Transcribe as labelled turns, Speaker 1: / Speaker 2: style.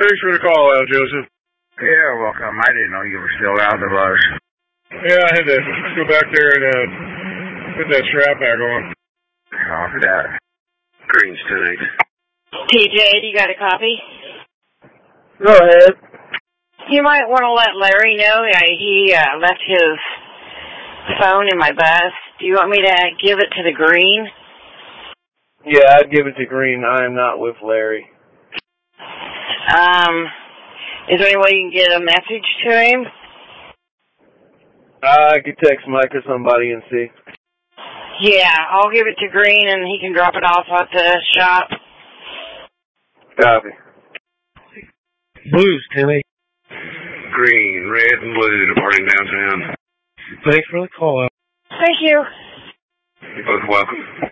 Speaker 1: Thanks for the call out, Joseph.
Speaker 2: Yeah, welcome. I didn't know you were still out of us.
Speaker 1: Yeah, I had to go back there and put that strap back on.
Speaker 2: Copy that.
Speaker 3: Greens tonight.
Speaker 4: TJ, you got a copy?
Speaker 5: Go ahead.
Speaker 4: You might want to let Larry know he left his phone in my bus. Do you want me to give it to the green?
Speaker 5: Yeah, I'd give it to Green. I am not with Larry.
Speaker 4: Is there any way you can get a message to him?
Speaker 5: I could text Mike or somebody and see.
Speaker 4: Yeah, I'll give it to Green and he can drop it off at the shop.
Speaker 5: Copy.
Speaker 1: Blues, Timmy.
Speaker 3: Green, red, and blue departing downtown.
Speaker 1: Thanks for the call out.
Speaker 4: Thank you.
Speaker 3: You're both welcome.